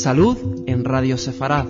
Salud en Radio Sefarad.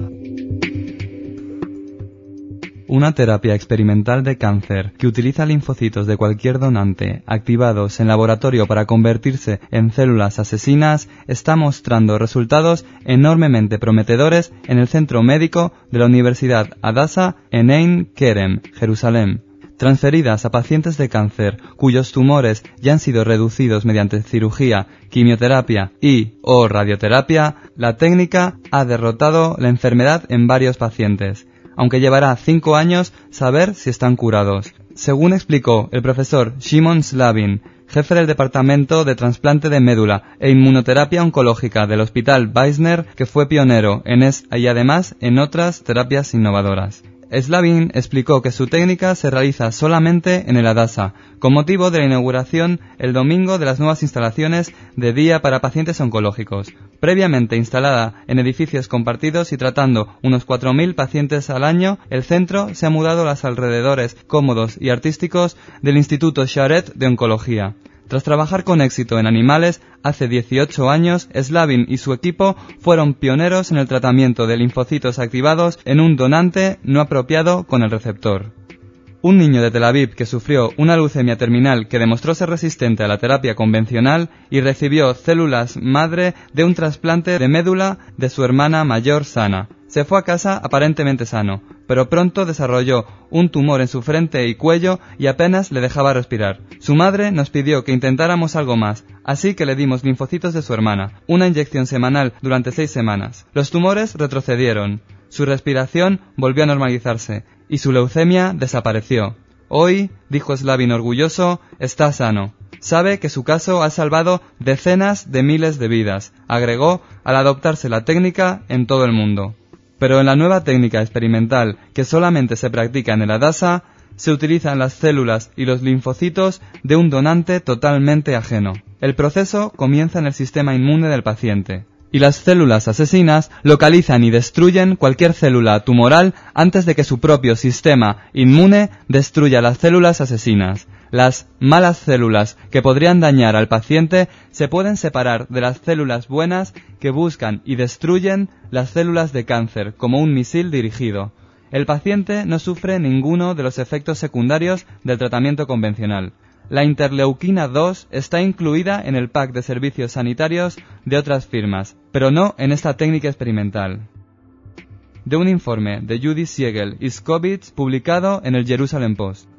Una terapia experimental de cáncer que utiliza linfocitos de cualquier donante activados en laboratorio para convertirse en células asesinas está mostrando resultados enormemente prometedores en el centro médico de la Universidad Hadassah en Ein Kerem, Jerusalén. Transferidas a pacientes de cáncer cuyos tumores ya han sido reducidos mediante cirugía, quimioterapia y/o radioterapia, la técnica ha derrotado la enfermedad en varios pacientes, aunque llevará 5 años saber si están curados. Según explicó el profesor Shimon Slavin, jefe del Departamento de Trasplante de Médula e Inmunoterapia Oncológica del Hospital Weizner, que fue pionero en y además en otras terapias innovadoras. Slavin explicó que su técnica se realiza solamente en el Hadassah, con motivo de la inauguración el domingo de las nuevas instalaciones de día para pacientes oncológicos. Previamente instalada en edificios compartidos y tratando unos 4.000 pacientes al año, el centro se ha mudado a los alrededores cómodos y artísticos del Instituto Sharet de Oncología. Tras trabajar con éxito en animales, hace 18 años, Slavin y su equipo fueron pioneros en el tratamiento de linfocitos activados en un donante no apropiado con el receptor. Un niño de Tel Aviv que sufrió una leucemia terminal que demostró ser resistente a la terapia convencional y recibió células madre de un trasplante de médula de su hermana mayor sana. Se fue a casa aparentemente sano, pero pronto desarrolló un tumor en su frente y cuello y apenas le dejaba respirar. Su madre nos pidió que intentáramos algo más, así que le dimos linfocitos de su hermana, una inyección semanal durante 6 semanas. Los tumores retrocedieron, su respiración volvió a normalizarse y su leucemia desapareció. Hoy, dijo Slavin orgulloso, está sano. Sabe que su caso ha salvado decenas de miles de vidas, agregó al adoptarse la técnica en todo el mundo. Pero en la nueva técnica experimental, que solamente se practica en el Hadassah, se utilizan las células y los linfocitos de un donante totalmente ajeno. El proceso comienza en el sistema inmune del paciente, y las células asesinas localizan y destruyen cualquier célula tumoral antes de que su propio sistema inmune destruya las células asesinas. Las malas células que podrían dañar al paciente se pueden separar de las células buenas que buscan y destruyen las células de cáncer como un misil dirigido. El paciente no sufre ninguno de los efectos secundarios del tratamiento convencional. La interleuquina 2 está incluida en el pack de servicios sanitarios de otras firmas, pero no en esta técnica experimental. De un informe de Judy Siegel-Iskovitz publicado en el Jerusalem Post.